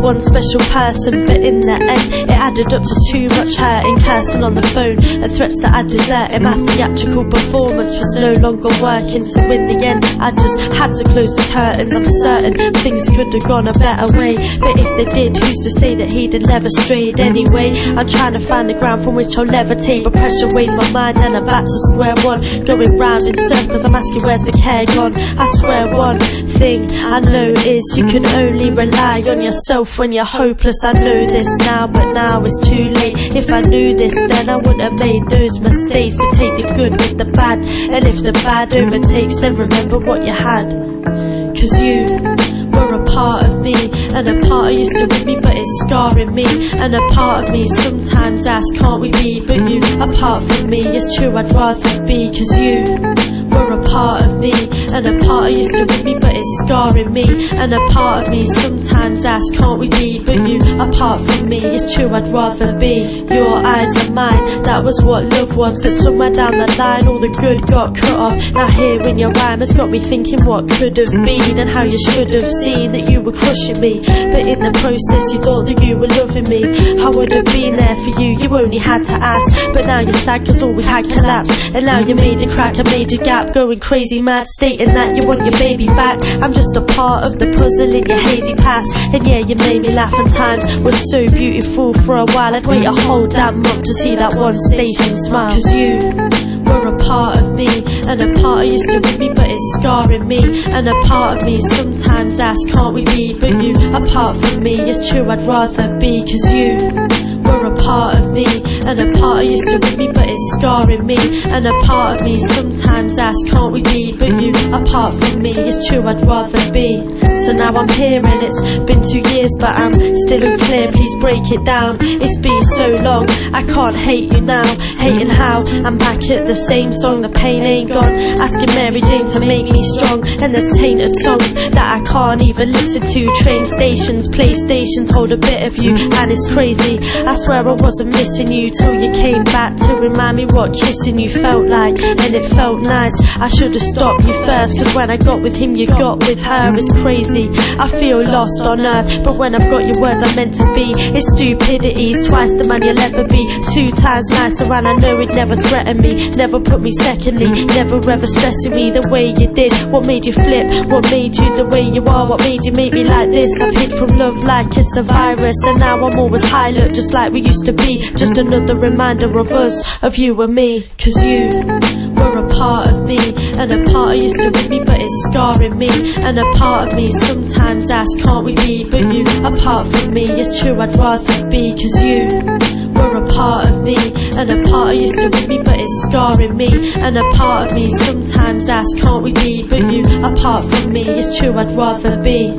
one special person, but in the end it added up to too much hurting, cursing on the phone and threats that I'd desert him. My theatrical performance was no longer working, so in the end I just had to close the curtains. I'm certain things could have gone a better way, but if they did, who's to say that he'd have never strayed anyway? I'm trying to find the ground from which I'll levitate, but pressure weighs my mind and I'm back to square one, going round in circles. I'm asking where's the care gone? I swear one thing I know is you can only rely on yourself when you're hopeless. I know this now, but now it's too late. If I knew this then I wouldn't have made those mistakes. To take the good with the bad, and if the bad overtakes, then remember what you had. Cause you were a part of me, and a part of you still with me, but it's scarring me. And a part of me sometimes asks, can't we be? But you, apart from me, it's true I'd rather be. Cause you were a part of me, and a part of you still with me, but it's scarring me. And a part of me sometimes asks, can't we be? But you, apart from me, it's true I'd rather be. Your eyes are mine, that was what love was. But somewhere down the line all the good got cut off. Now hearing your rhyme has got me thinking what could have been, and how you should have seen that you were crushing me, but in the process you thought that you were loving me. I would have been there for you, you only had to ask. But now you're sad cause all we had collapsed, and now you made a crack, I made a gap, going crazy mad, stating that you want your baby back. I'm just a part of the puzzle in your hazy past, and yeah, you made me laugh, and times was so beautiful. For a while I'd wait a whole damn month to see that one station smile. Cause you were a part of me, and a part of you still with me, but it's scarring me. And a part of me sometimes asks, can't we be? But you, apart from me, it's true I'd rather be. Cause you were a part of me, and a part of you still with me, but it's scarring me. And a part of me sometimes asks, can't we be? But you, apart from me, it's true I'd rather be. So now I'm here and it's been 2 years, but I'm still unclear, please break it down. It's been so long, I can't hate you now. Hating how I'm back at the same song, the pain ain't gone. Asking Mary Jane to make me strong, and there's tainted songs that I can't even listen to. Train stations, playstations hold a bit of you, and it's crazy. I swear I wasn't missing you till you came back to remind me what kissing you felt like, and it felt nice. I should have stopped you first, cause when I got with him you got with her. It's crazy, I feel lost on earth, but when I've got your words I'm meant to be. It's stupidity, it's twice the man you'll ever be, 2 times nicer, and I know it never threatened me, never put me secondly, never ever stressing me the way you did. What made you flip? What made you the way you are? What made you make me like this? I've hid from love like it's a virus, and now I'm always high, look just like we used to be. Just another reminder of us, of you and me. Cause you were a part of me, and a part of you still with me, but it's scarring me. And a part of me sometimes asks, can't we be? But you, apart from me, it's true I'd rather be. Cause you were a part of me, and a part of you still with me, but it's scarring me. And a part of me sometimes asks, can't we be? But you, apart from me, it's true I'd rather be.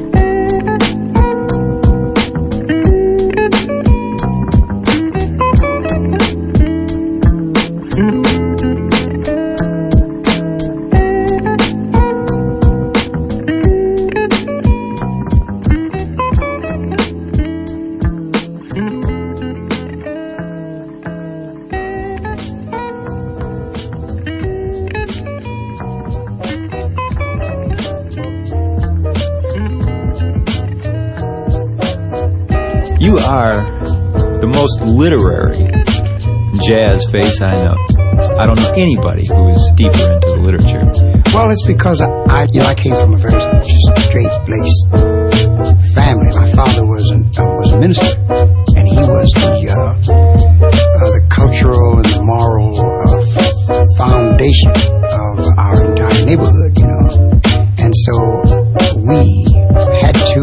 You are the most literary jazz face I know. I don't know anybody who is deeper into the literature. Well, it's because I came from a very straight-laced family. My father was a minister, and he was the cultural and the moral foundation of our entire neighborhood, you know. And so we had to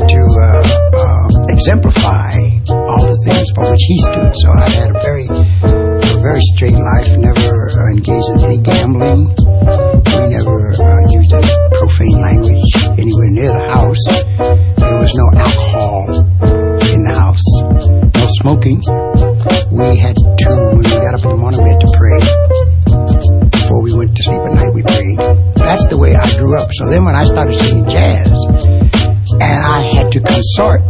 exemplify all the things for which he stood. So I had a very straight life, never engaged in any gambling. We never used any profane language anywhere near the house. There was no alcohol in the house, no smoking. We had to, when we got up in the morning, we had to pray. Before we went to sleep at night, we prayed. That's the way I grew up. So then when I started singing jazz, and I had to consort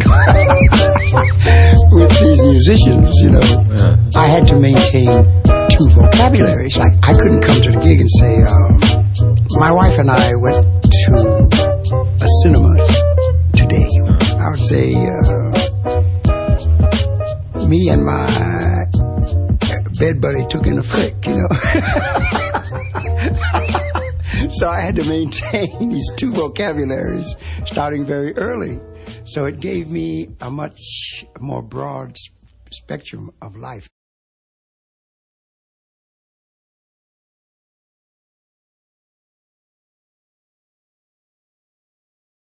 with these musicians, you know, I had to maintain 2 vocabularies. Like, I couldn't come to the gig and say, my wife and I went to a cinema today. I would say, took in a flick, you know. So I had to maintain these two vocabularies starting very early. So it gave me a much more broad spectrum of life.